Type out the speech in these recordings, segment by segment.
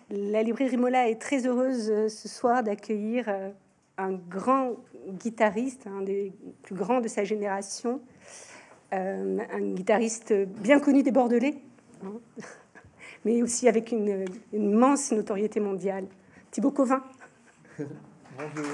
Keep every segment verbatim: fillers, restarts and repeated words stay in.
La librairie Mola est très heureuse euh, ce soir d'accueillir euh, un grand guitariste, un des plus grands de sa génération, euh, un guitariste bien connu des Bordelais, hein, mais aussi avec une, une immense notoriété mondiale. Thibaut Covin. Bonjour.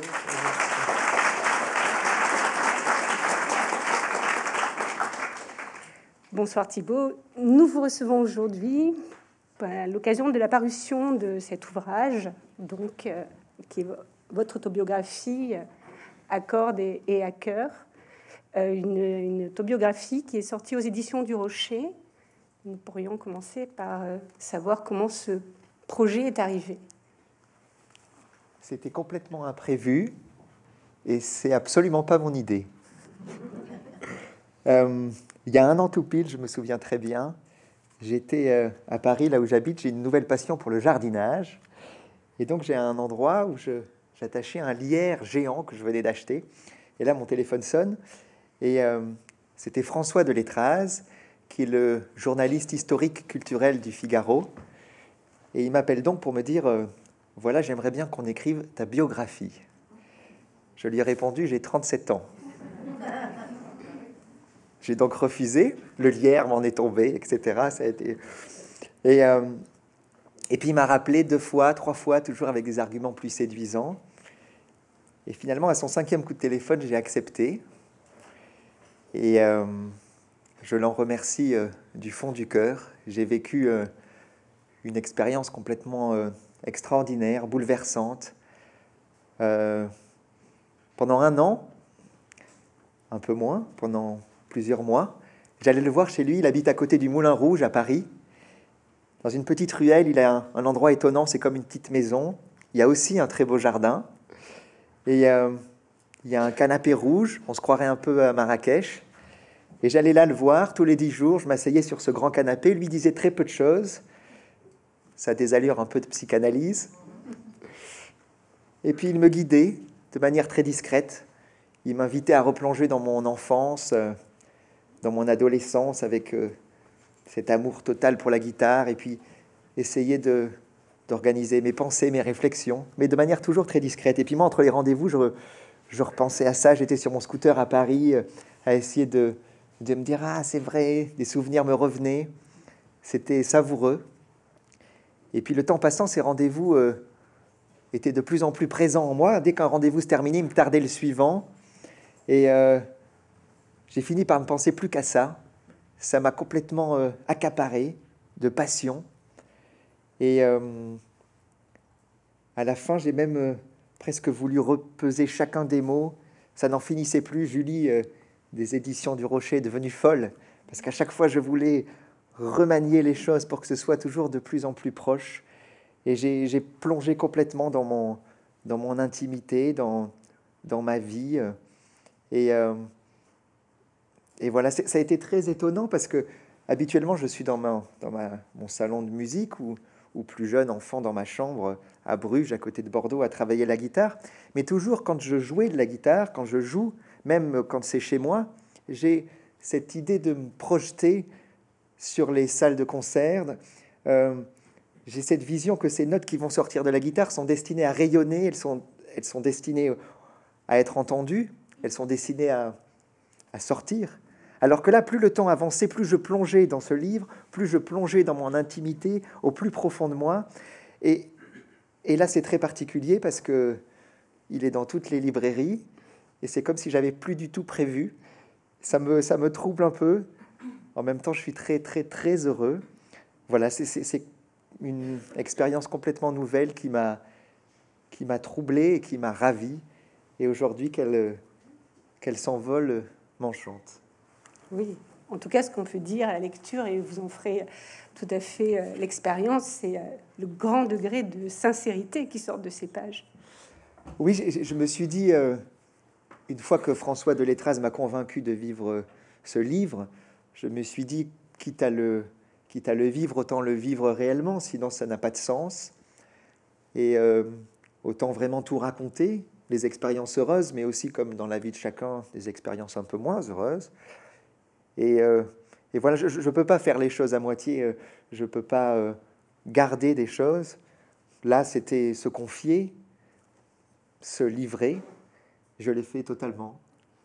Bonsoir Thibaut. Nous vous recevons aujourd'hui à l'occasion de la parution de cet ouvrage, donc, euh, qui est votre autobiographie à cordes et, et à cœur, euh, une, une autobiographie qui est sortie aux éditions du Rocher. Nous pourrions commencer par euh, savoir comment ce projet est arrivé. C'était complètement imprévu et c'est absolument pas mon idée. euh, il y a un an tout pile, je me souviens très bien, j'étais euh, à Paris, là où j'habite, j'ai une nouvelle passion pour le jardinage. Et donc j'ai un endroit où je, j'attachais un lierre géant que je venais d'acheter. Et là, mon téléphone sonne. Et euh, c'était François de Letraz, qui est le journaliste historique culturel du Figaro. Et il m'appelle donc pour me dire, euh, voilà, j'aimerais bien qu'on écrive ta biographie. Je lui ai répondu, j'ai trente-sept ans. J'ai donc refusé. Le lierre m'en est tombé, et cetera. Ça a été... Et... Euh, Et puis il m'a rappelé deux fois, trois fois, toujours avec des arguments plus séduisants. Et finalement, à son cinquième coup de téléphone, j'ai accepté. Et euh, je l'en remercie euh, du fond du cœur. J'ai vécu euh, une expérience complètement euh, extraordinaire, bouleversante. Euh, pendant un an, un peu moins, pendant plusieurs mois, j'allais le voir chez lui. Il habite à côté du Moulin Rouge à Paris. Dans une petite ruelle, il a un, un endroit étonnant, c'est comme une petite maison. Il y a aussi un très beau jardin. Et euh, il y a un canapé rouge, on se croirait un peu à Marrakech. Et j'allais là le voir tous les dix jours, je m'asseyais sur ce grand canapé, lui disait très peu de choses. Ça a des allures un peu de psychanalyse. Et puis il me guidait de manière très discrète. Il m'invitait à replonger dans mon enfance, euh, dans mon adolescence, avec... Euh, cet amour total pour la guitare, et puis essayer de, d'organiser mes pensées, mes réflexions, mais de manière toujours très discrète. Et puis moi, entre les rendez-vous, je, je repensais à ça. J'étais sur mon scooter à Paris, à essayer de, de me dire « Ah, c'est vrai », des souvenirs me revenaient. C'était savoureux. Et puis le temps passant, ces rendez-vous euh, étaient de plus en plus présents en moi. Dès qu'un rendez-vous se terminait, il me tardait le suivant. Et euh, j'ai fini par ne penser plus qu'à ça. Ça m'a complètement euh, accaparé de passion. Et euh, à la fin, j'ai même euh, presque voulu repeser chacun des mots. Ça n'en finissait plus. Julie, euh, des éditions du Rocher, est devenue folle. Parce qu'à chaque fois, je voulais remanier les choses pour que ce soit toujours de plus en plus proche. Et j'ai, j'ai plongé complètement dans mon, dans mon intimité, dans, dans ma vie. Et... Euh, Et voilà, c'est, ça a été très étonnant parce que habituellement, je suis dans, ma, dans ma, mon salon de musique ou, ou plus jeune enfant dans ma chambre à Bruges, à côté de Bordeaux, à travailler la guitare. Mais toujours, quand je jouais de la guitare, quand je joue, même quand c'est chez moi, j'ai cette idée de me projeter sur les salles de concert. Euh, j'ai cette vision que ces notes qui vont sortir de la guitare sont destinées à rayonner, elles sont, elles sont destinées à être entendues, elles sont destinées à, à sortir. Alors que là, plus le temps avançait, plus je plongeais dans ce livre, plus je plongeais dans mon intimité, au plus profond de moi. Et, et là, c'est très particulier parce que il est dans toutes les librairies et c'est comme si j'avais plus du tout prévu. Ça me, ça me trouble un peu. En même temps, je suis très, très, très heureux. Voilà, c'est, c'est, c'est une expérience complètement nouvelle qui m'a, qui m'a troublé et qui m'a ravi. Et aujourd'hui, qu'elle, qu'elle s'envole m'enchante. Oui, en tout cas, ce qu'on peut dire à la lecture, et vous en ferez tout à fait euh, l'expérience, c'est euh, le grand degré de sincérité qui sort de ces pages. Oui, je, je me suis dit, euh, une fois que François de Letraz m'a convaincu de vivre euh, ce livre, je me suis dit, quitte à, le, quitte à le vivre, autant le vivre réellement, sinon ça n'a pas de sens. Et euh, autant vraiment tout raconter, les expériences heureuses, mais aussi comme dans la vie de chacun, des expériences un peu moins heureuses. Et, euh, et voilà, je ne peux pas faire les choses à moitié, euh, je ne peux pas euh, garder des choses. là, c'était se confier, se livrer. Je l'ai fait totalement.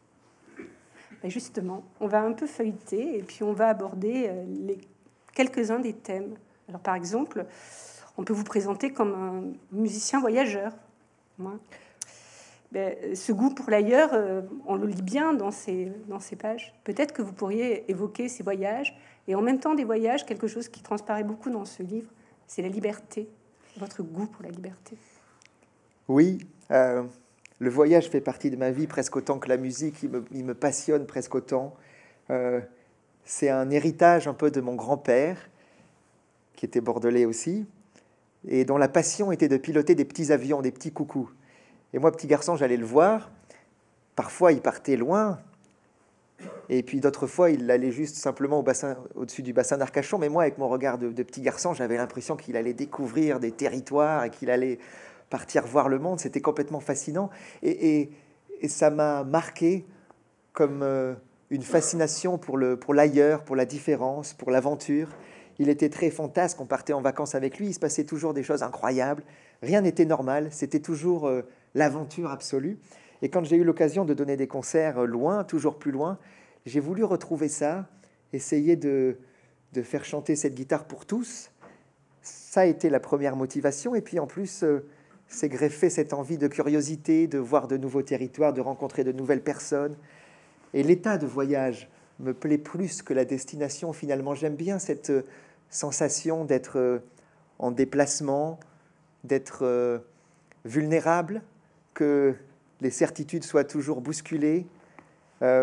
Ben justement, on va un peu feuilleter et puis on va aborder euh, les, quelques-uns des thèmes. Alors, par exemple, on peut vous présenter comme un musicien voyageur. Moi. Ben, ce goût pour l'ailleurs, euh, on le lit bien dans ces, dans ces pages. Peut-être que vous pourriez évoquer ces voyages, et en même temps des voyages, quelque chose qui transparaît beaucoup dans ce livre, c'est la liberté, votre goût pour la liberté. Oui, euh, le voyage fait partie de ma vie presque autant que la musique, il me, il me passionne presque autant. Euh, c'est un héritage un peu de mon grand-père, qui était bordelais aussi, et dont la passion était de piloter des petits avions, des petits coucous. Et moi, petit garçon, j'allais le voir. Parfois, il partait loin. Et puis d'autres fois, il allait juste simplement au bassin, au-dessus du bassin d'Arcachon. Mais moi, avec mon regard de, de petit garçon, j'avais l'impression qu'il allait découvrir des territoires et qu'il allait partir voir le monde. C'était complètement fascinant. Et, et, et ça m'a marqué comme euh, une fascination pour, le, pour l'ailleurs, pour la différence, pour l'aventure. Il était très fantasque. On partait en vacances avec lui. Il se passait toujours des choses incroyables. Rien n'était normal. C'était toujours euh, l'aventure absolue. Et quand j'ai eu l'occasion de donner des concerts loin, toujours plus loin, j'ai voulu retrouver ça, essayer de, de faire chanter cette guitare pour tous. Ça a été la première motivation. Et puis en plus, euh, c'est greffé cette envie de curiosité, de voir de nouveaux territoires, de rencontrer de nouvelles personnes. Et l'état de voyage me plaît plus que la destination. Finalement, j'aime bien cette euh, sensation d'être euh, en déplacement, d'être euh, vulnérable, que les certitudes soient toujours bousculées, euh,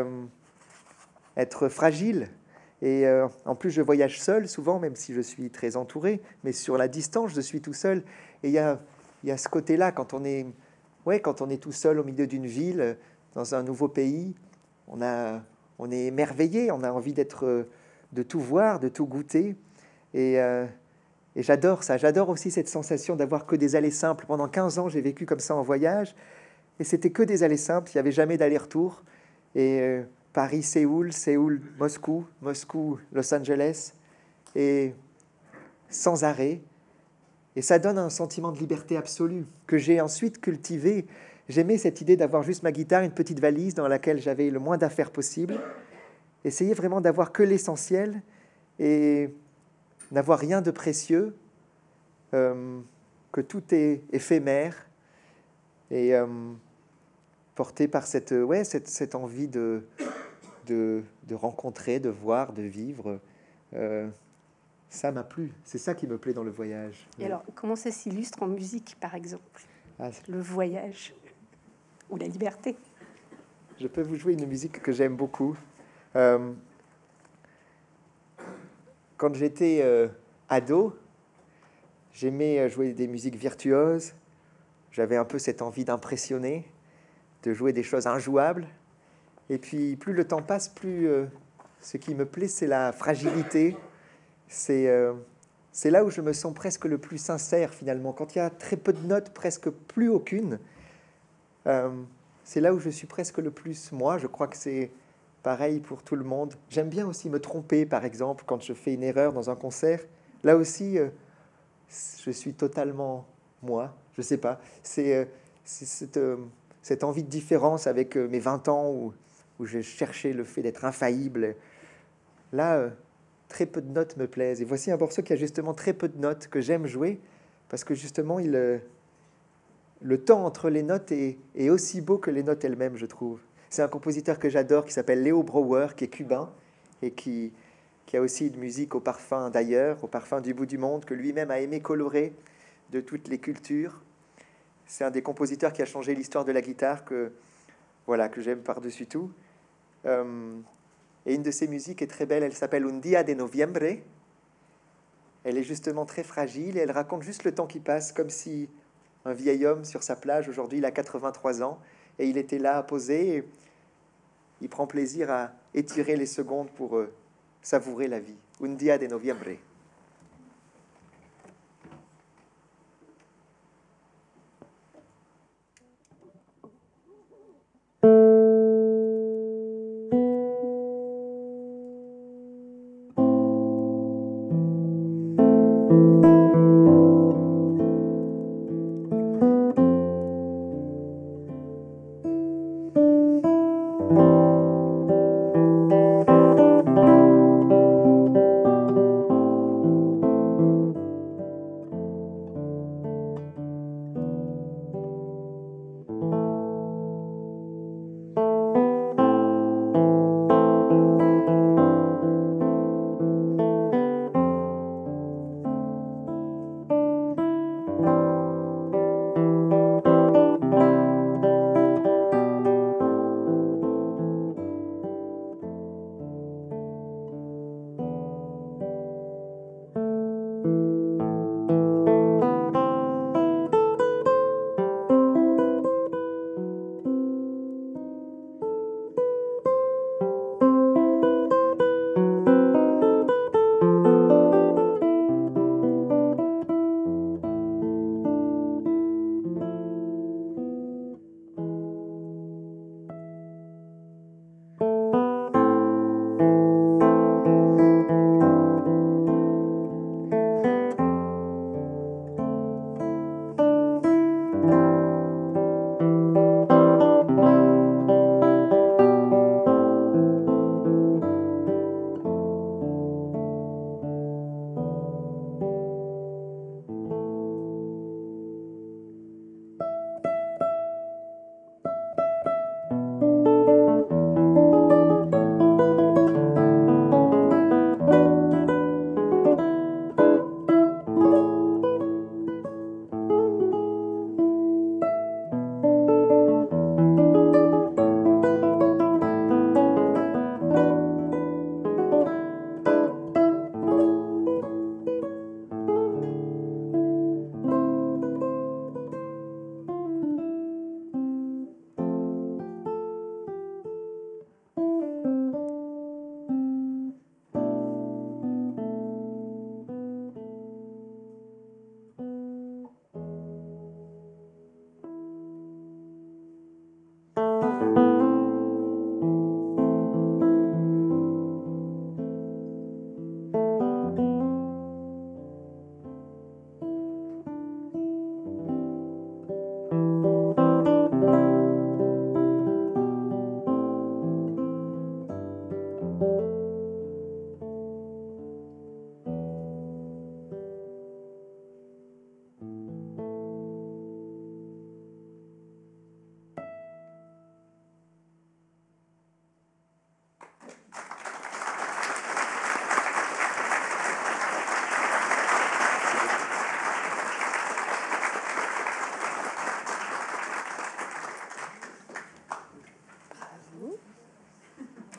être fragile. Et euh, en plus, je voyage seul souvent, même si je suis très entouré, mais sur la distance, je suis tout seul. Et il y a, y a ce côté-là, quand on est, ouais, quand on est tout seul au milieu d'une ville, dans un nouveau pays, on, a, on est émerveillé, on a envie d'être, de tout voir, de tout goûter. Et, euh, et j'adore ça. J'adore aussi cette sensation d'avoir que des allées simples. Pendant quinze ans, j'ai vécu comme ça en voyage. Et c'était que des allées simples, il n'y avait jamais d'aller-retour. Et euh, Paris, Séoul, Séoul, Moscou, Moscou, Los Angeles, et sans arrêt. Et ça donne un sentiment de liberté absolue que j'ai ensuite cultivé. J'aimais cette idée d'avoir juste ma guitare, une petite valise dans laquelle j'avais le moins d'affaires possible. Essayer vraiment d'avoir que l'essentiel et n'avoir rien de précieux, euh, que tout est éphémère. Et... Euh, porté par cette, ouais, cette, cette envie de, de, de rencontrer, de voir, de vivre. Euh, ça m'a plu. C'est ça qui me plaît dans le voyage. Et alors, comment ça s'illustre en musique, par exemple? Ah, le voyage ou la liberté? Je peux vous jouer une musique que j'aime beaucoup. Euh, quand j'étais euh, ado, j'aimais jouer des musiques virtuoses. J'avais un peu cette envie d'impressionner, de jouer des choses injouables. Et puis, plus le temps passe, plus euh, ce qui me plaît, c'est la fragilité. C'est, euh, c'est là où je me sens presque le plus sincère, finalement. Quand il y a très peu de notes, presque plus aucune, euh, c'est là où je suis presque le plus moi. Je crois que c'est pareil pour tout le monde. J'aime bien aussi me tromper, par exemple, quand je fais une erreur dans un concert. Là aussi, euh, je suis totalement moi. Je sais pas. C'est, euh, c'est cette... Euh, cette envie de différence avec euh, mes vingt ans où, où j'ai cherché le fait d'être infaillible. Là, euh, très peu de notes me plaisent. Et voici un morceau qui a justement très peu de notes, que j'aime jouer, parce que justement, il, euh, le temps entre les notes est, est aussi beau que les notes elles-mêmes, je trouve. C'est un compositeur que j'adore, qui s'appelle Leo Brouwer, qui est cubain, et qui, qui a aussi une musique au parfum d'ailleurs, au parfum du bout du monde, que lui-même a aimé colorer de toutes les cultures. C'est un des compositeurs qui a changé l'histoire de la guitare que, voilà, que j'aime par-dessus tout. Euh, et une de ses musiques est très belle, elle s'appelle Un día de noviembre. Elle est justement très fragile et elle raconte juste le temps qui passe, comme si un vieil homme sur sa plage, aujourd'hui il a quatre-vingt-trois ans, et il était là à poser, et il prend plaisir à étirer les secondes pour euh, savourer la vie. Un día de noviembre.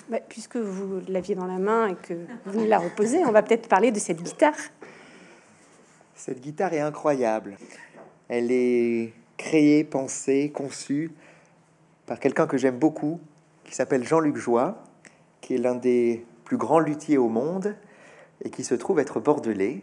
Bah, puisque vous l'aviez dans la main et que vous la reposez, on va peut-être parler de cette guitare. Cette guitare est incroyable. Elle est créée, pensée, conçue par quelqu'un que j'aime beaucoup, qui s'appelle Jean-Luc Joie, qui est l'un des plus grands luthiers au monde et qui se trouve être bordelais.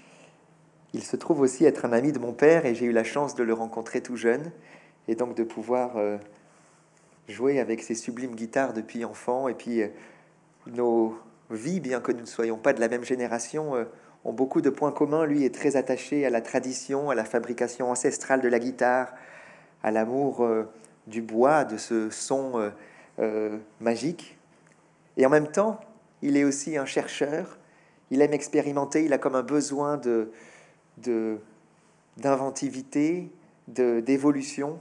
Il se trouve aussi être un ami de mon père et j'ai eu la chance de le rencontrer tout jeune et donc de pouvoir euh, jouer avec ces sublimes guitares depuis enfant. Et puis euh, nos vies, bien que nous ne soyons pas de la même génération, euh, ont beaucoup de points communs. Lui est très attaché à la tradition, à la fabrication ancestrale de la guitare, à l'amour euh, du bois, de ce son euh, euh, magique. Et en même temps, il est aussi un chercheur. Il aime expérimenter. Il a comme un besoin de, de, d'inventivité, de, d'évolution.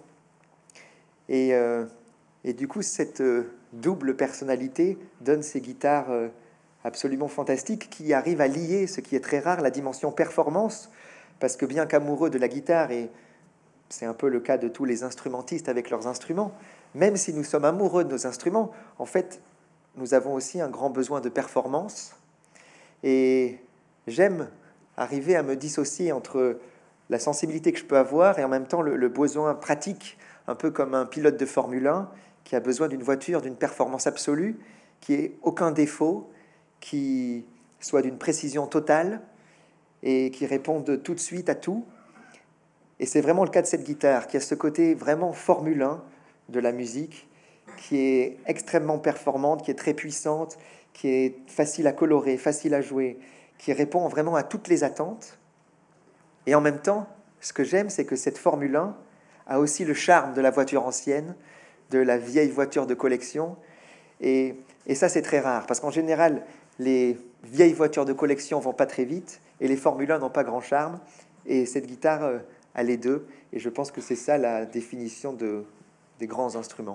Et, euh, et du coup, cette euh, double personnalité donne ces guitares euh, absolument fantastiques qui arrivent à lier, ce qui est très rare, la dimension performance. Parce que bien qu'amoureux de la guitare, et c'est un peu le cas de tous les instrumentistes avec leurs instruments, même si nous sommes amoureux de nos instruments, en fait, nous avons aussi un grand besoin de performance. Et j'aime arriver à me dissocier entre la sensibilité que je peux avoir et en même temps le, le besoin pratique, un peu comme un pilote de Formule un qui a besoin d'une voiture d'une performance absolue, qui ait aucun défaut, qui soit d'une précision totale et qui réponde tout de suite à tout. Et c'est vraiment le cas de cette guitare, qui a ce côté vraiment Formule un de la musique, qui est extrêmement performante, qui est très puissante, qui est facile à colorer, facile à jouer, qui répond vraiment à toutes les attentes. Et en même temps, ce que j'aime, c'est que cette Formule un a aussi le charme de la voiture ancienne, de la vieille voiture de collection. Et, et ça, c'est très rare, parce qu'en général, les vieilles voitures de collection vont pas très vite, et les Formule un n'ont pas grand charme. Et cette guitare euh, a les deux, et je pense que c'est ça la définition de, des grands instruments.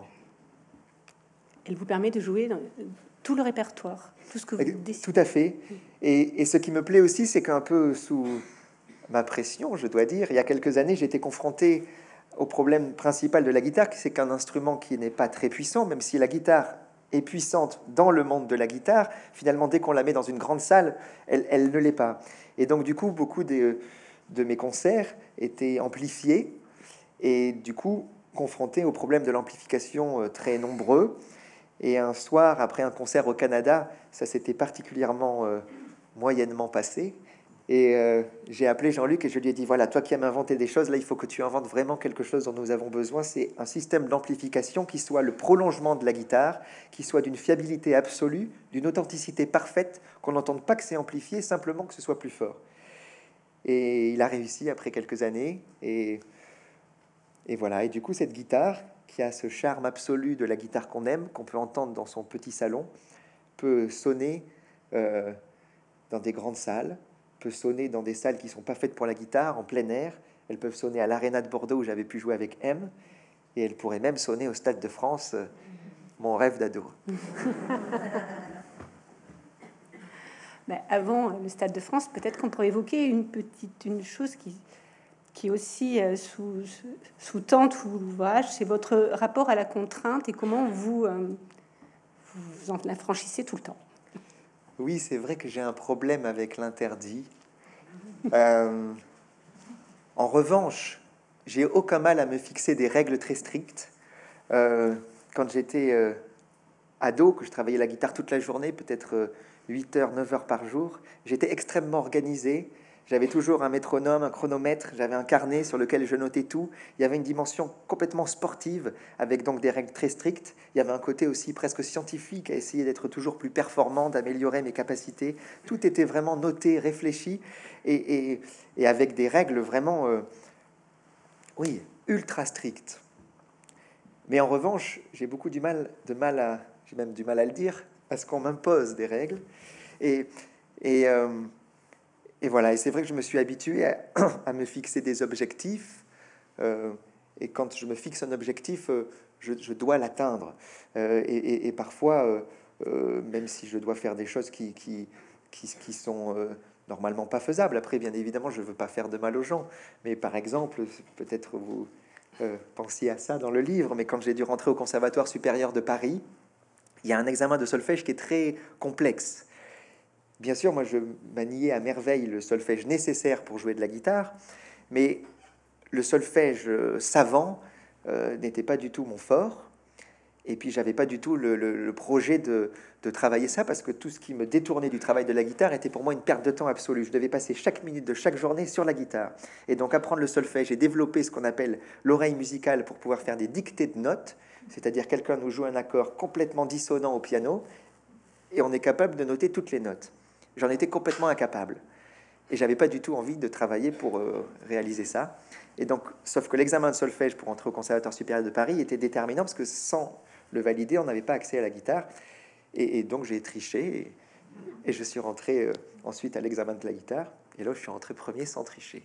Elle vous permet de jouer dans tout le répertoire, tout ce que vous décidez. Tout à fait. Et, et ce qui me plaît aussi, c'est qu'un peu sous ma pression, je dois dire, il y a quelques années, j'étais confronté au problème principal de la guitare, c'est qu'un instrument qui n'est pas très puissant, même si la guitare est puissante dans le monde de la guitare, finalement, dès qu'on la met dans une grande salle, elle, elle ne l'est pas. Et donc, du coup, beaucoup de, de mes concerts étaient amplifiés et, du coup, confrontés au problème de l'amplification euh, très nombreux. Et un soir, après un concert au Canada, ça s'était particulièrement euh, moyennement passé. Et euh, j'ai appelé Jean-Luc et je lui ai dit, voilà, toi qui aimes inventer des choses, là, il faut que tu inventes vraiment quelque chose dont nous avons besoin. C'est un système d'amplification qui soit le prolongement de la guitare, qui soit d'une fiabilité absolue, d'une authenticité parfaite, qu'on n'entende pas que c'est amplifié, simplement que ce soit plus fort. Et il a réussi après quelques années. Et, et voilà. Et du coup, cette guitare, qui a ce charme absolu de la guitare qu'on aime, qu'on peut entendre dans son petit salon, peut sonner euh, dans des grandes salles, peut sonner dans des salles qui sont pas faites pour la guitare, en plein air. Elles peuvent sonner à l'Arena de Bordeaux où j'avais pu jouer avec M, et elles pourraient même sonner au Stade de France, euh, mon rêve d'ado. Ben, avant le Stade de France, peut-être qu'on pourrait évoquer une petite une chose qui qui aussi euh, sous, sous-tend tout l'ouvrage, c'est votre rapport à la contrainte et comment vous, euh, vous en affranchissez tout le temps. Oui, c'est vrai que j'ai un problème avec l'interdit. Euh, en revanche, j'ai aucun mal à me fixer des règles très strictes. Euh, quand j'étais euh, ado, que je travaillais la guitare toute la journée, peut-être euh, huit heures, neuf heures par jour, j'étais extrêmement organisé. J'avais toujours un métronome, un chronomètre, j'avais un carnet sur lequel je notais tout. Il y avait une dimension complètement sportive, avec donc des règles très strictes. Il y avait un côté aussi presque scientifique, à essayer d'être toujours plus performant, d'améliorer mes capacités. Tout était vraiment noté, réfléchi, et, et, et avec des règles vraiment, euh, oui, ultra strictes. Mais en revanche, j'ai beaucoup du mal, de mal à, j'ai même du mal à le dire, à ce qu'on m'impose des règles. Et, et euh, Et voilà, et c'est vrai que je me suis habitué à, à me fixer des objectifs. Euh, et quand je me fixe un objectif, euh, je, je dois l'atteindre. Euh, et, et, et parfois, euh, euh, même si je dois faire des choses qui, qui, qui, qui sont euh, normalement pas faisables. Après, bien évidemment, je veux pas faire de mal aux gens. Mais par exemple, peut-être vous euh, pensiez à ça dans le livre, mais quand j'ai dû rentrer au Conservatoire supérieur de Paris, il y a un examen de solfège qui est très complexe. Bien sûr, moi, je maniais à merveille le solfège nécessaire pour jouer de la guitare, mais le solfège savant euh, n'était pas du tout mon fort. Et puis, j'avais pas du tout le, le, le projet de, de travailler ça, parce que tout ce qui me détournait du travail de la guitare était pour moi une perte de temps absolue. Je devais passer chaque minute de chaque journée sur la guitare. Et donc, apprendre le solfège et développer ce qu'on appelle l'oreille musicale pour pouvoir faire des dictées de notes, c'est-à-dire quelqu'un nous joue un accord complètement dissonant au piano, et on est capable de noter toutes les notes. J'en étais complètement incapable. Et j'avais pas du tout envie de travailler pour euh, réaliser ça. Et donc, sauf que l'examen de solfège pour entrer au Conservatoire supérieur de Paris était déterminant, parce que sans le valider, on n'avait pas accès à la guitare. Et, et donc, j'ai triché, et, et je suis rentré euh, ensuite à l'examen de la guitare. Et là, je suis rentré premier sans tricher.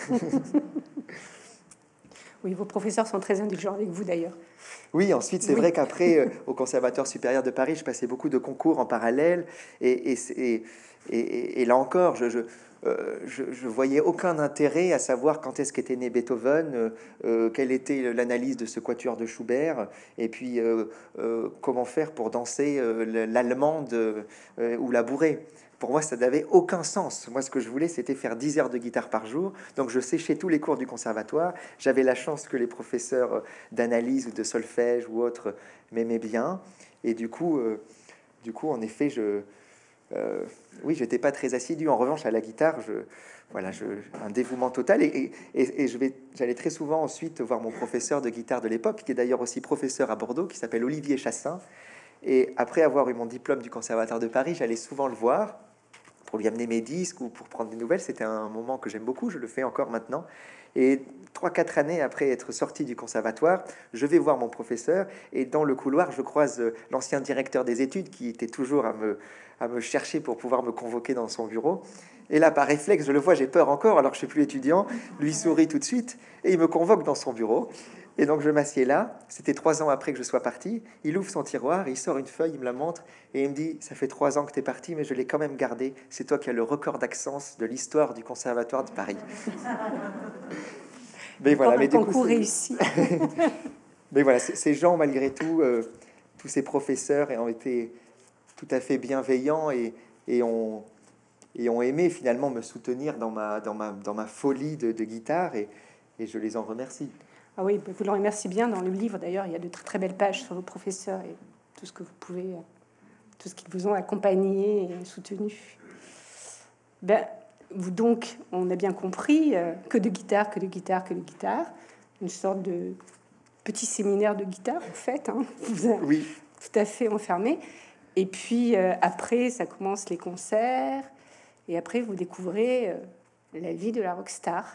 Oui, vos professeurs sont très indulgents avec vous, d'ailleurs. Oui, ensuite, c'est oui. vrai qu'après, euh, au Conservatoire supérieur de Paris, je passais beaucoup de concours en parallèle. Et, et, et, et, et là encore, je... je Euh, je, je voyais aucun intérêt à savoir quand est-ce qu'était né Beethoven, euh, euh, quelle était l'analyse de ce quatuor de Schubert, et puis euh, euh, comment faire pour danser euh, l'allemande euh, ou la bourrée. Pour moi, ça n'avait aucun sens. Moi, ce que je voulais, c'était faire dix heures de guitare par jour. Donc, je séchais tous les cours du conservatoire. J'avais la chance que les professeurs d'analyse ou de solfège ou autres m'aimaient bien. Et du coup, euh, du coup, en effet, je... Euh, oui, j'étais pas très assidu. En revanche, à la guitare, je, voilà, je, un dévouement total. Et, et, et je vais, j'allais très souvent ensuite voir mon professeur de guitare de l'époque, qui est d'ailleurs aussi professeur à Bordeaux, qui s'appelle Olivier Chassin. Et après avoir eu mon diplôme du Conservatoire de Paris, j'allais souvent le voir pour lui amener mes disques ou pour prendre des nouvelles. C'était un moment que j'aime beaucoup. Je le fais encore maintenant. Et trois, quatre années après être sorti du conservatoire, je vais voir mon professeur et dans le couloir, je croise l'ancien directeur des études qui était toujours à me, à me chercher pour pouvoir me convoquer dans son bureau. Et là, par réflexe, je le vois, j'ai peur encore, alors que je suis plus étudiant. Lui sourit tout de suite et il me convoque dans son bureau. Et donc je m'assieds là. C'était trois ans après que je sois parti. Il ouvre son tiroir, il sort une feuille, il me la montre et il me dit: ça fait trois ans que tu es parti, mais je l'ai quand même gardé. C'est toi qui as le record d'accent de l'histoire du Conservatoire de Paris. Mais voilà, mais du coup, réussi. mais voilà, ces gens, malgré tout, euh, tous ces professeurs ont été tout à fait bienveillants et, et ont et ont aimé finalement me soutenir dans ma dans ma dans ma folie de, de guitare et, et je les en remercie. Ah oui, vous l'en remerciez bien dans le livre. D'ailleurs, il y a de très, très belles pages sur vos professeurs et tout ce que vous pouvez, tout ce qu'ils vous ont accompagné et soutenu. Ben, vous donc, on a bien compris euh, que de guitare, que de guitare, que de guitare, une sorte de petit séminaire de guitare en fait. Hein, vous a oui, tout à fait enfermé. Et puis euh, après, ça commence les concerts, et après vous découvrez euh, la vie de la rockstar.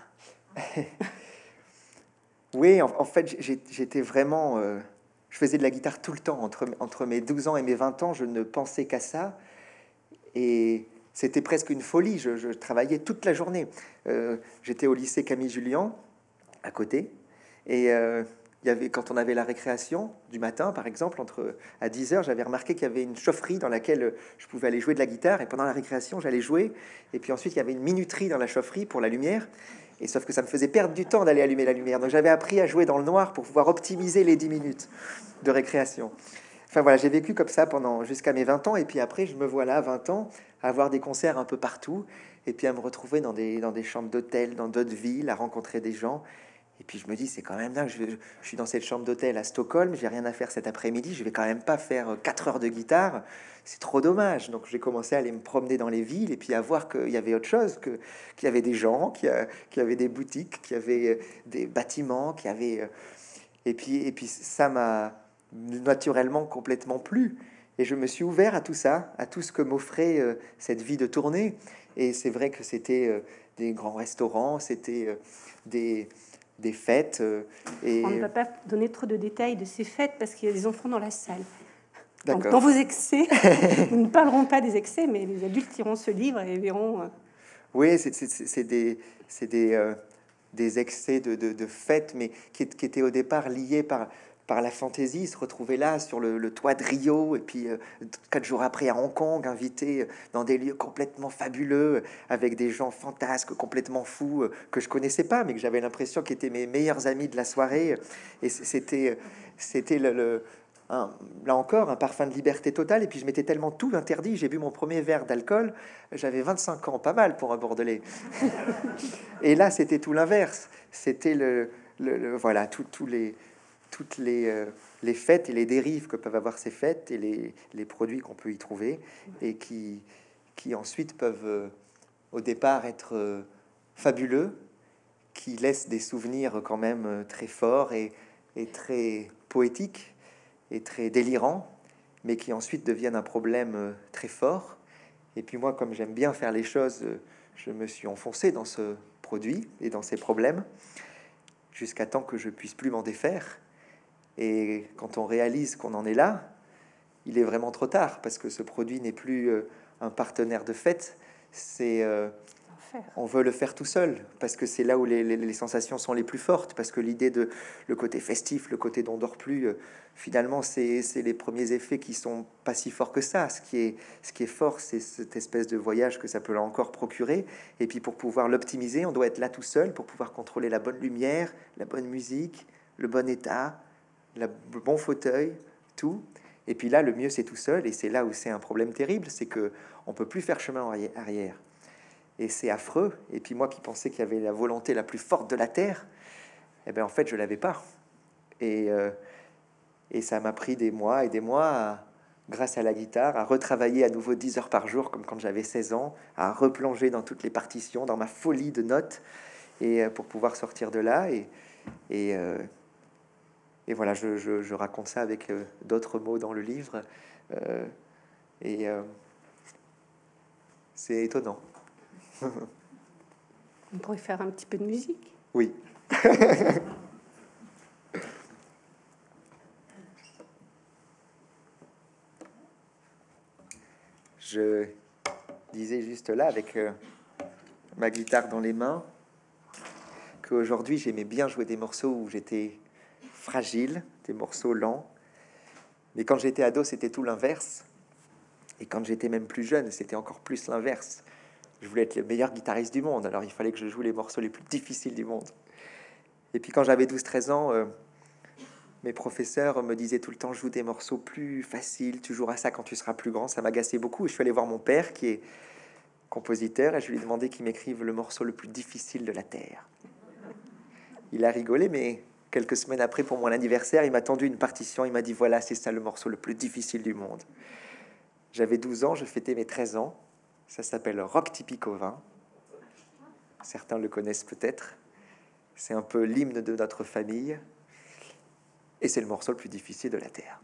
Oui, en, en fait, j'étais vraiment... Euh, je faisais de la guitare tout le temps. Entre, entre mes douze ans et mes vingt ans, je ne pensais qu'à ça. Et c'était presque une folie. Je, je travaillais toute la journée. Euh, J'étais au lycée Camille Julien, à côté. Et euh, il y avait, quand on avait la récréation du matin, par exemple, entre, à dix heures, j'avais remarqué qu'il y avait une chaufferie dans laquelle je pouvais aller jouer de la guitare. Et pendant la récréation, j'allais jouer. Et puis ensuite, il y avait une minuterie dans la chaufferie pour la lumière. Et sauf que ça me faisait perdre du temps d'aller allumer la lumière. Donc j'avais appris à jouer dans le noir pour pouvoir optimiser les dix minutes de récréation. Enfin voilà, j'ai vécu comme ça pendant jusqu'à mes vingt ans. Et puis après, je me vois là, à vingt ans, à avoir des concerts un peu partout. Et puis à me retrouver dans des, dans des chambres d'hôtel, dans d'autres villes, à rencontrer des gens. Et puis je me dis, c'est quand même dingue. Je, je suis dans cette chambre d'hôtel à Stockholm, j'ai rien à faire cet après-midi. Je vais quand même pas faire quatre heures de guitare. C'est trop dommage. Donc j'ai commencé à aller me promener dans les villes et puis à voir qu'il y avait autre chose, que qu'il y avait des gens, qu'il y, y avait des boutiques, qu'il y avait des bâtiments, qu'il y avait. Et puis et puis ça m'a naturellement complètement plu. Et je me suis ouvert à tout ça, à tout ce que m'offrait euh, cette vie de tournée. Et c'est vrai que c'était euh, des grands restaurants, c'était euh, des des fêtes. Euh, et... On ne va pas donner trop de détails de ces fêtes parce qu'il y a des enfants dans la salle. Donc, D'accord. dans vos excès, nous ne parlerons pas des excès, mais les adultes iront ce livre et verront. Euh... Oui, c'est des, des, euh, des excès de, de, de fêtes, mais qui, qui étaient au départ liés par, par la fantaisie, se retrouver là sur le, le toit de Rio, et puis euh, quatre jours après à Hong Kong, invité dans des lieux complètement fabuleux, avec des gens fantasques, complètement fous, euh, que je connaissais pas, mais que j'avais l'impression qu'ils étaient mes meilleurs amis de la soirée. Et c'était c'était le, le un, là encore, un parfum de liberté totale. Et puis je m'étais tellement tout interdit. J'ai bu mon premier verre d'alcool, j'avais vingt-cinq ans, pas mal pour un Bordelais. Et là, c'était tout l'inverse. C'était le, le, le voilà, tous les, toutes les, euh, les fêtes et les dérives que peuvent avoir ces fêtes et les, les produits qu'on peut y trouver et qui, qui ensuite peuvent, euh, au départ, être euh, fabuleux, qui laissent des souvenirs quand même euh, très forts et, et très poétiques et très délirants, mais qui ensuite deviennent un problème euh, très fort. Et puis moi, comme j'aime bien faire les choses, euh, je me suis enfoncé dans ce produit et dans ces problèmes jusqu'à temps que je puisse plus m'en défaire. Et quand on réalise qu'on en est là, il est vraiment trop tard, parce que ce produit n'est plus euh, un partenaire de fête, c'est euh, on veut le faire tout seul, parce que c'est là où les, les, les sensations sont les plus fortes, parce que l'idée de le côté festif, le côté d'on dort plus, euh, finalement c'est les premiers effets qui sont pas si forts que ça. Ce qui est, ce qui est fort, c'est cette espèce de voyage que ça peut encore procurer. Et puis pour pouvoir l'optimiser, on doit être là tout seul pour pouvoir contrôler la bonne lumière, la bonne musique, le bon état, la, le bon fauteuil, tout. Et puis là, le mieux c'est tout seul, et c'est là où c'est un problème terrible, c'est que on peut plus faire chemin arrière. Et c'est affreux. Et puis moi qui pensais qu'il y avait la volonté la plus forte de la Terre, eh bien en fait je l'avais pas. Et, euh, et ça m'a pris des mois et des mois, à, grâce à la guitare, à retravailler à nouveau dix heures par jour, comme quand j'avais seize ans, à replonger dans toutes les partitions, dans ma folie de notes, et euh, pour pouvoir sortir de là. Et, et, euh, et voilà, je, je, je raconte ça avec euh, d'autres mots dans le livre. Euh, et euh, c'est étonnant. On pourrait faire un petit peu de musique. Oui. Je disais juste là, avec euh, ma guitare dans les mains, qu'aujourd'hui j'aimais bien jouer des morceaux où j'étais fragile, des morceaux lents. Mais quand j'étais ado, c'était tout l'inverse. Et quand j'étais même plus jeune, c'était encore plus l'inverse. Je voulais être le meilleur guitariste du monde, alors il fallait que je joue les morceaux les plus difficiles du monde. Et puis quand j'avais douze treize ans, euh, mes professeurs me disaient tout le temps, joue des morceaux plus faciles, tu joueras ça quand tu seras plus grand. Ça m'agaçait beaucoup. Et je suis allé voir mon père, qui est compositeur, et je lui ai demandé qu'il m'écrive le morceau le plus difficile de la Terre. Il a rigolé, mais quelques semaines après, pour mon anniversaire, il m'a tendu une partition, il m'a dit, voilà, c'est ça le morceau le plus difficile du monde. J'avais douze ans, je fêtais mes treize ans. Ça s'appelle Rock Tipico-Vin. Certains le connaissent peut-être. C'est un peu l'hymne de notre famille. Et c'est le morceau le plus difficile de la Terre.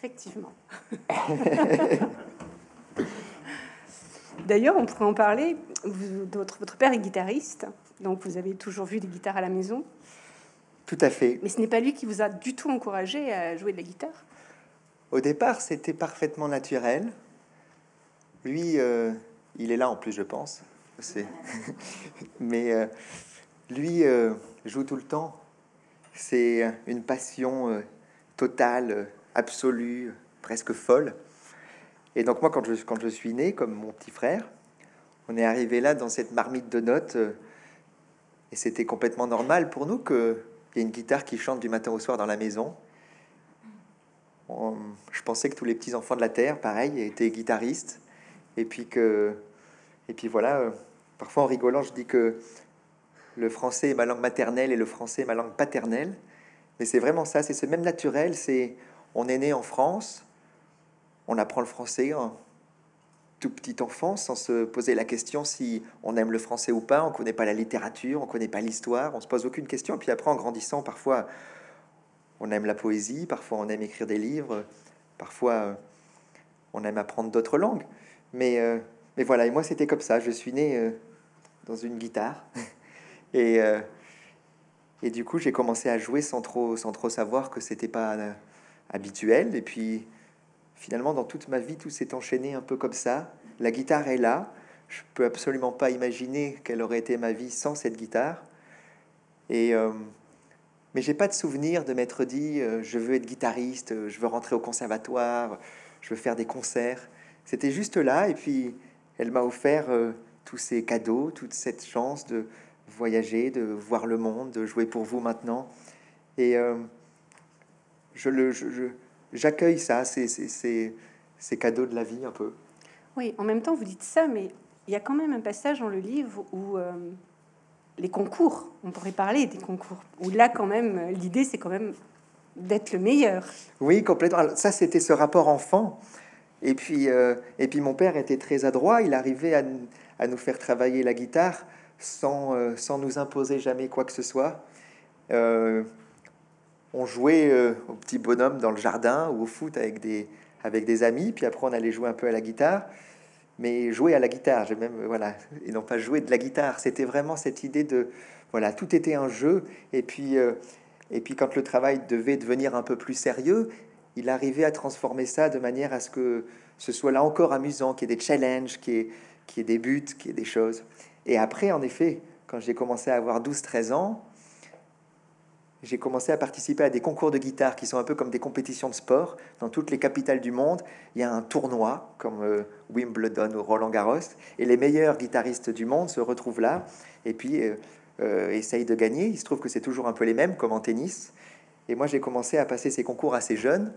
effectivement. D'ailleurs, on pourrait en parler. Vous, votre, votre père est guitariste, donc vous avez toujours vu des guitares à la maison. Tout à fait. Mais ce n'est pas lui qui vous a du tout encouragé à jouer de la guitare. Au départ, c'était parfaitement naturel. Lui, euh, il est là en plus, je pense. C'est... Mais euh, lui euh, joue tout le temps. C'est une passion euh, totale, euh, absolue, presque folle. Et donc moi, quand je, quand je suis né, comme mon petit frère, on est arrivé là dans cette marmite de notes. Euh, et c'était complètement normal pour nous qu'il y ait une guitare qui chante du matin au soir dans la maison. On, je pensais que tous les petits-enfants de la Terre, pareil, étaient guitaristes. Et puis que... Et puis voilà, euh, parfois en rigolant, je dis que le français est ma langue maternelle et le français est ma langue paternelle. Mais c'est vraiment ça, c'est ce même naturel. C'est, on est né en France, on apprend le français en tout petit enfant sans se poser la question si on aime le français ou pas. On connaît pas la littérature, on connaît pas l'histoire, on se pose aucune question. Et puis après, en grandissant, parfois, on aime la poésie, parfois on aime écrire des livres, parfois euh, on aime apprendre d'autres langues. Mais, euh, mais voilà, et moi c'était comme ça. Je suis né euh, dans une guitare. et, euh, et du coup, j'ai commencé à jouer sans trop, sans trop savoir que c'était pas euh, habituel. Et puis finalement, dans toute ma vie, tout s'est enchaîné un peu comme ça. La guitare est là. Je peux absolument pas imaginer quelle aurait été ma vie sans cette guitare. Et... Euh, Mais j'ai pas de souvenir de m'être dit euh, je veux être guitariste, euh, je veux rentrer au conservatoire, je veux faire des concerts. C'était juste là, et puis elle m'a offert euh, tous ces cadeaux, toute cette chance de voyager, de voir le monde, de jouer pour vous maintenant. Et euh, je le, je, je- j'accueille ça, ces, ces, ces, ces cadeaux de la vie un peu. Oui, en même temps, vous dites ça, mais il y a quand même un passage dans le livre où euh, les concours, on pourrait parler des concours, où là, quand même, l'idée, c'est quand même d'être le meilleur. Oui, complètement. Alors, ça, c'était ce rapport enfant. Et puis, euh, et puis mon père était très adroit. Il arrivait à, n- à nous faire travailler la guitare sans, euh, sans nous imposer jamais quoi que ce soit. Euh, on jouait euh, au petit bonhomme dans le jardin ou au foot avec des, avec des amis. Puis après, on allait jouer un peu à la guitare. Mais jouer à la guitare, j'ai même, voilà, et non pas jouer de la guitare. C'était vraiment cette idée de, voilà, tout était un jeu. Et puis, euh, et puis quand le travail devait devenir un peu plus sérieux, il arrivait à transformer ça de manière à ce que ce soit là encore amusant, qu'il y ait des challenges, qu'il y ait, qu'il y ait des buts, qu'il y ait des choses. Et après, en effet, quand j'ai commencé à avoir douze treize ans, j'ai commencé à participer à des concours de guitare qui sont un peu comme des compétitions de sport. Dans toutes les capitales du monde, il y a un tournoi comme euh, Wimbledon ou Roland-Garros, et les meilleurs guitaristes du monde se retrouvent là et puis euh, euh, essayent de gagner. Il se trouve que c'est toujours un peu les mêmes, comme en tennis. Et moi, j'ai commencé à passer ces concours assez jeune,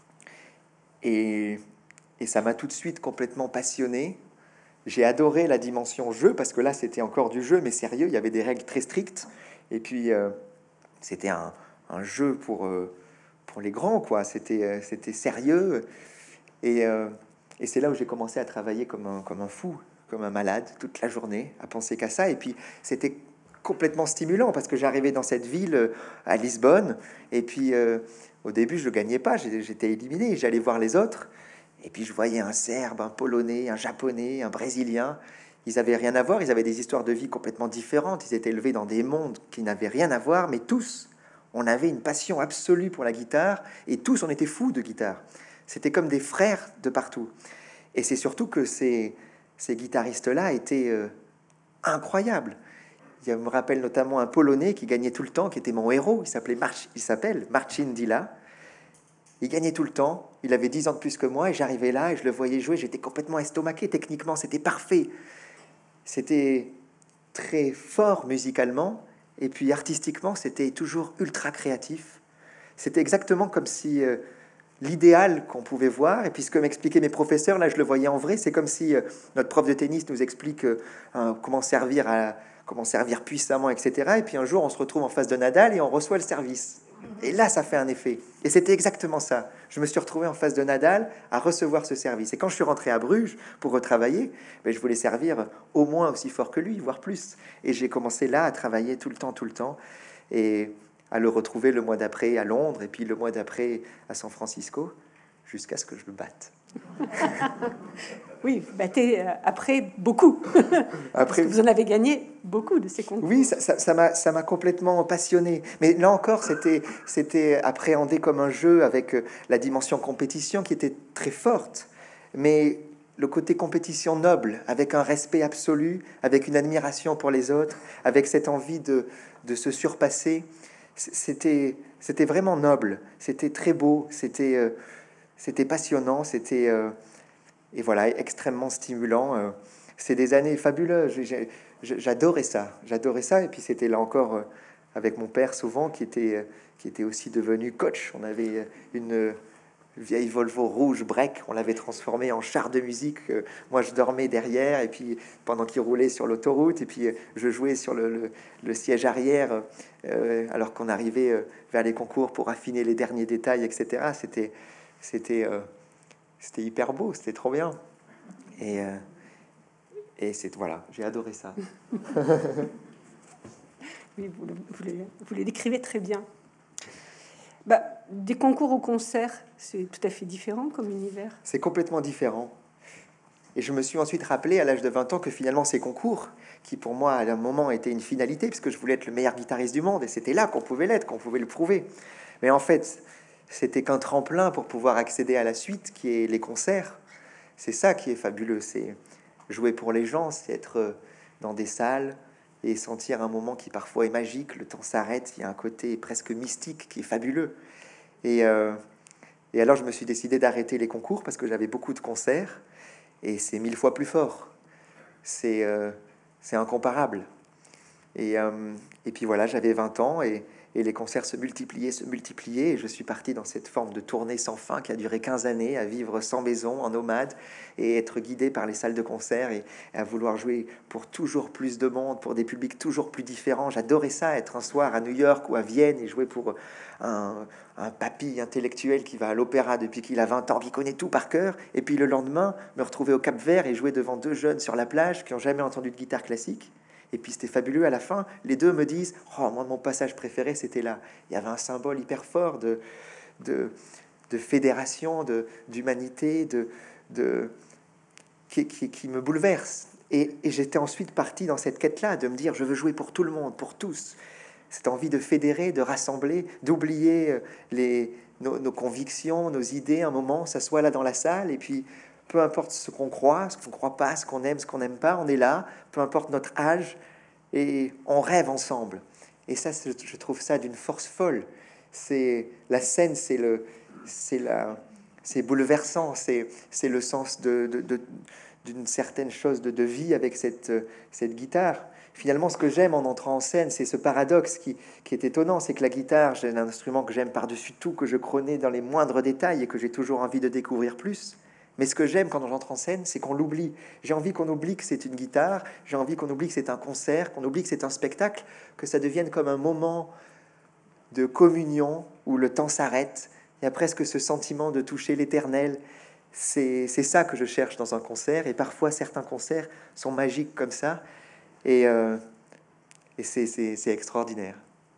et, et ça m'a tout de suite complètement passionné. J'ai adoré la dimension jeu, parce que là, c'était encore du jeu, mais sérieux. Il y avait des règles très strictes. Et puis... euh, c'était un, un jeu pour, euh, pour les grands, quoi. C'était, euh, c'était sérieux. Et, euh, et c'est là où j'ai commencé à travailler comme un, comme un fou, comme un malade, toute la journée, à penser qu'à ça. Et puis, c'était complètement stimulant, parce que j'arrivais dans cette ville, euh, à Lisbonne, et puis, euh, au début, je ne gagnais pas, j'ai- j'étais éliminé. J'allais voir les autres, et puis je voyais un Serbe, un Polonais, un Japonais, un Brésilien. Ils avaient rien à voir, ils avaient des histoires de vie complètement différentes, ils étaient élevés dans des mondes qui n'avaient rien à voir, mais tous, on avait une passion absolue pour la guitare, et tous, on était fous de guitare. C'était comme des frères de partout. Et c'est surtout que ces, ces guitaristes-là étaient euh, incroyables. Il y a- je me rappelle notamment un Polonais qui gagnait tout le temps, qui était mon héros, il s'appelait Marc- il s'appelle Marcin Dilla. Il gagnait tout le temps, il avait dix ans de plus que moi, et j'arrivais là, et je le voyais jouer, j'étais complètement estomaqué, techniquement, c'était parfait. C'était très fort musicalement, et puis artistiquement, c'était toujours ultra créatif. C'était exactement comme si euh, l'idéal qu'on pouvait voir, et puis ce que m'expliquaient mes professeurs, là je le voyais en vrai, c'est comme si euh, notre prof de tennis nous explique euh, hein, comment servir à, comment servir puissamment, et cetera. Et puis un jour, on se retrouve en face de Nadal et on reçoit le service. Et là, ça fait un effet. Et c'était exactement ça. Je me suis retrouvé en face de Nadal à recevoir ce service. Et quand je suis rentré à Bruges pour retravailler, ben, je voulais servir au moins aussi fort que lui, voire plus. Et j'ai commencé là à travailler tout le temps, tout le temps. Et à le retrouver le mois d'après à Londres, et puis le mois d'après à San Francisco, jusqu'à ce que je le batte. Oui, vous battez euh, après beaucoup. Après, vous en avez gagné beaucoup de ces concours. Oui, ça, ça, ça m'a, ça m'a complètement passionné. Mais là encore, c'était, c'était appréhendé comme un jeu avec euh, la dimension compétition qui était très forte. Mais le côté compétition noble, avec un respect absolu, avec une admiration pour les autres, avec cette envie de, de se surpasser, c'était, c'était vraiment noble. C'était très beau. C'était, euh, c'était passionnant. C'était euh, et voilà, extrêmement stimulant. Euh, c'est des années fabuleuses. J'ai, J'adorais ça, j'adorais ça. Et puis c'était là encore euh, avec mon père souvent qui était, euh, qui était aussi devenu coach. On avait euh, une euh, vieille Volvo rouge break, on l'avait transformée en char de musique. Euh, moi je dormais derrière et puis pendant qu'il roulait sur l'autoroute et puis euh, je jouais sur le, le, le siège arrière euh, alors qu'on arrivait euh, vers les concours pour affiner les derniers détails, et cetera. C'était, c'était, euh, c'était hyper beau, c'était trop bien. Et euh, Et c'est voilà, j'ai adoré ça. Oui, vous le, vous, le, vous le décrivez très bien. Bah, des concours au concert, c'est tout à fait différent comme univers. C'est complètement différent. Et je me suis ensuite rappelé à l'âge de vingt ans que finalement ces concours, qui pour moi à un moment étaient une finalité, puisque je voulais être le meilleur guitariste du monde, et c'était là qu'on pouvait l'être, qu'on pouvait le prouver. Mais en fait, c'était qu'un tremplin pour pouvoir accéder à la suite, qui est les concerts. C'est ça qui est fabuleux, c'est jouer pour les gens, c'est être dans des salles et sentir un moment qui parfois est magique. Le temps s'arrête, il y a un côté presque mystique qui est fabuleux. Et, euh, et alors je me suis décidé d'arrêter les concours parce que j'avais beaucoup de concerts et c'est mille fois plus fort. C'est euh, c'est incomparable. Et, euh, et puis voilà, j'avais vingt ans et, et les concerts se multipliaient, se multipliaient. Et je suis parti dans cette forme de tournée sans fin qui a duré quinze années, à vivre sans maison, en nomade, et être guidé par les salles de concert et à vouloir jouer pour toujours plus de monde, pour des publics toujours plus différents. J'adorais ça, être un soir à New York ou à Vienne et jouer pour un, un papy intellectuel qui va à l'opéra depuis qu'il a vingt ans, qui connaît tout par cœur. Et puis le lendemain, me retrouver au Cap-Vert et jouer devant deux jeunes sur la plage qui n'ont jamais entendu de guitare classique. Et puis c'était fabuleux. À la fin, les deux me disent oh, moi, mon passage préféré, c'était là. Il y avait un symbole hyper fort de, de, de fédération, de, d'humanité, de, de, qui, qui, qui me bouleverse. Et, et j'étais ensuite parti dans cette quête-là, de me dire je veux jouer pour tout le monde, pour tous. Cette envie de fédérer, de rassembler, d'oublier les, nos, nos convictions, nos idées, un moment, s'assoit là dans la salle, et puis peu importe ce qu'on croit, ce qu'on croit pas, ce qu'on aime, ce qu'on n'aime pas, on est là, peu importe notre âge, et on rêve ensemble. Et ça, je trouve ça d'une force folle. C'est la scène, c'est le, c'est la, c'est bouleversant, c'est, c'est le sens de, de, de, d'une certaine chose de, de vie avec cette, cette guitare. Finalement, ce que j'aime en entrant en scène, c'est ce paradoxe qui, qui est étonnant, c'est que la guitare, j'ai un instrument que j'aime par-dessus tout, que je connais dans les moindres détails et que j'ai toujours envie de découvrir plus. Mais ce que j'aime quand j'entre en scène, c'est qu'on l'oublie. J'ai envie qu'on oublie que c'est une guitare, j'ai envie qu'on oublie que c'est un concert, qu'on oublie que c'est un spectacle, que ça devienne comme un moment de communion où le temps s'arrête. Il y a presque ce sentiment de toucher l'éternel. C'est, c'est ça que je cherche dans un concert. Et parfois, certains concerts sont magiques comme ça. Et, euh, et c'est, c'est, c'est extraordinaire.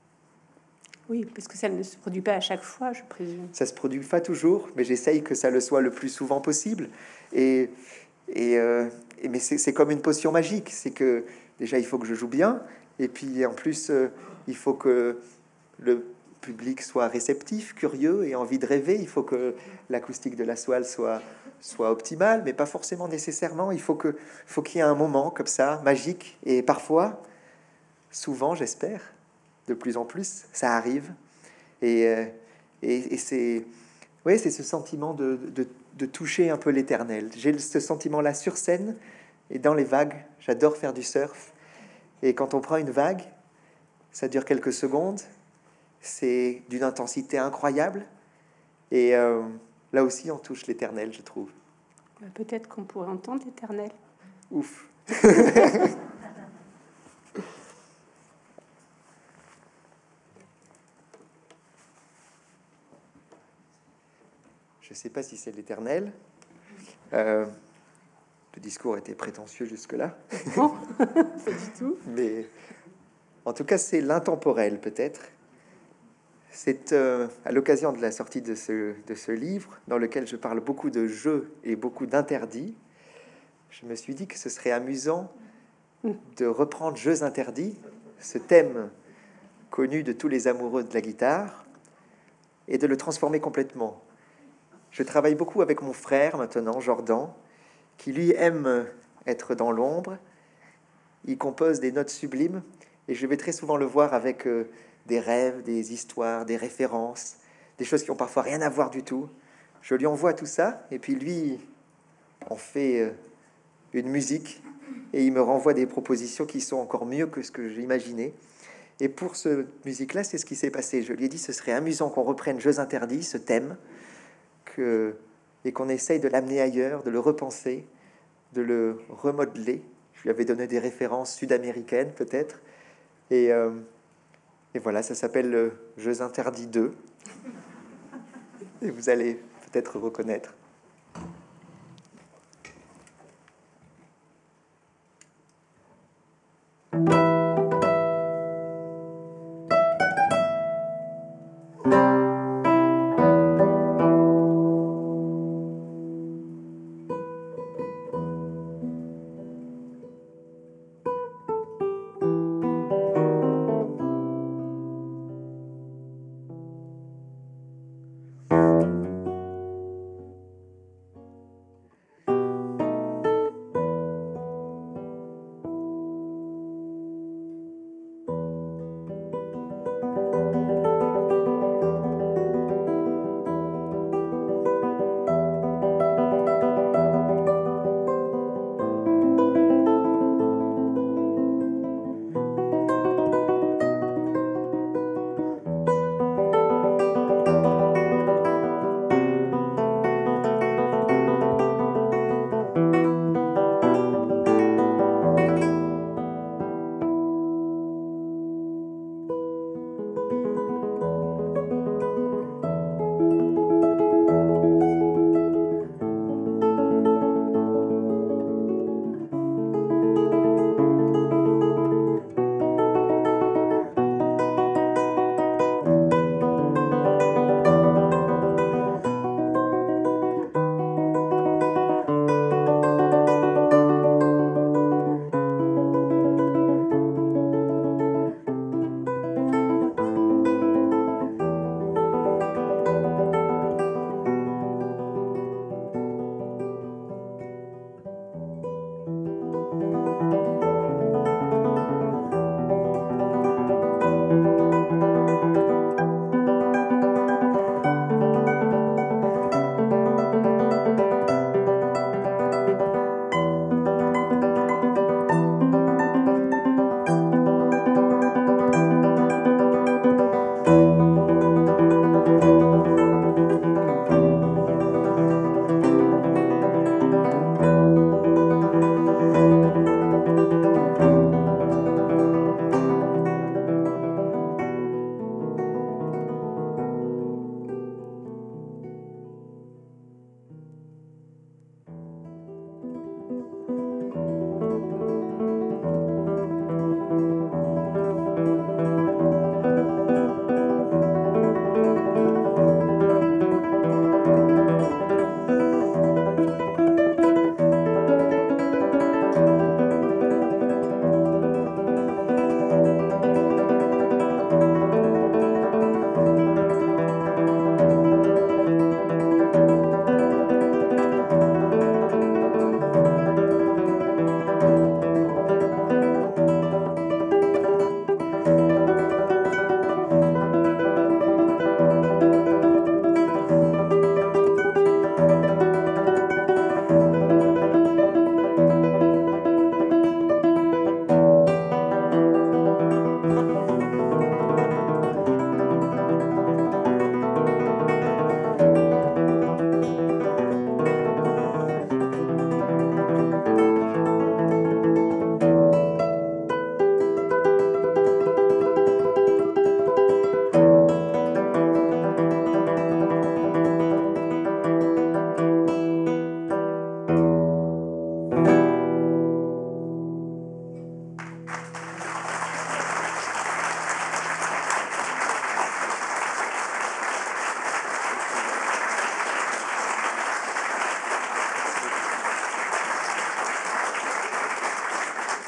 Oui, parce que ça ne se produit pas à chaque fois, je présume. Ça se produit pas toujours, mais j'essaye que ça le soit le plus souvent possible. Et, et, euh, et mais c'est, c'est comme une potion magique. C'est que déjà, il faut que je joue bien. Et puis, en plus, euh, il faut que le public soit réceptif, curieux et envie de rêver. Il faut que l'acoustique de la soile soit, soit optimale, mais pas forcément nécessairement. Il faut, que, faut qu'il y ait un moment comme ça, magique. Et parfois, souvent, j'espère, de plus en plus, ça arrive. Et, euh, et, et c'est, ouais, c'est ce sentiment de, de, de toucher un peu l'éternel. J'ai ce sentiment-là sur scène et dans les vagues. J'adore faire du surf. Et quand on prend une vague, ça dure quelques secondes. C'est d'une intensité incroyable. Et euh, là aussi, on touche l'éternel, je trouve. Peut-être qu'on pourrait entendre l'éternel. Ouf. Je ne sais pas si c'est l'éternel. Euh, le discours était prétentieux jusque-là. Non, pas du tout. Mais en tout cas, c'est l'intemporel, peut-être. C'est euh, à l'occasion de la sortie de ce, de ce livre, dans lequel je parle beaucoup de jeux et beaucoup d'interdits, je me suis dit que ce serait amusant de reprendre Jeux interdits, ce thème connu de tous les amoureux de la guitare, et de le transformer complètement. Je travaille beaucoup avec mon frère maintenant, Jordan, qui lui aime être dans l'ombre. Il compose des notes sublimes, et je vais très souvent le voir avec euh, des rêves, des histoires, des références, des choses qui ont parfois rien à voir du tout. Je lui envoie tout ça, et puis lui en fait euh, une musique, et il me renvoie des propositions qui sont encore mieux que ce que j'imaginais. Et pour ce musique-là, c'est ce qui s'est passé. Je lui ai dit, ce serait amusant qu'on reprenne Jeux interdits, ce thème, que, et qu'on essaye de l'amener ailleurs, de le repenser, de le remodeler. Je lui avais donné des références sud-américaines, peut-être. Et, euh, et voilà, ça s'appelle Jeux interdits deux. Et vous allez peut-être reconnaître.